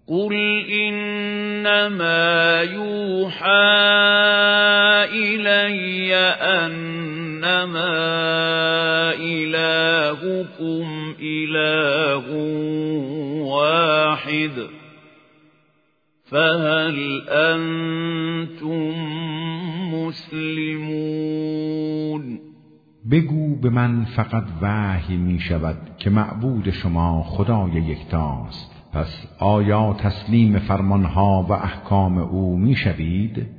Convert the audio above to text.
قل إنما يوحى إلي أنما إلهكم إله واحد فهل أنتم مسلمون. بگو به من فقط وحی می شود که معبود شما خدای یکتاست، پس آیا تسلیم فرمانها و احکام او می شوید؟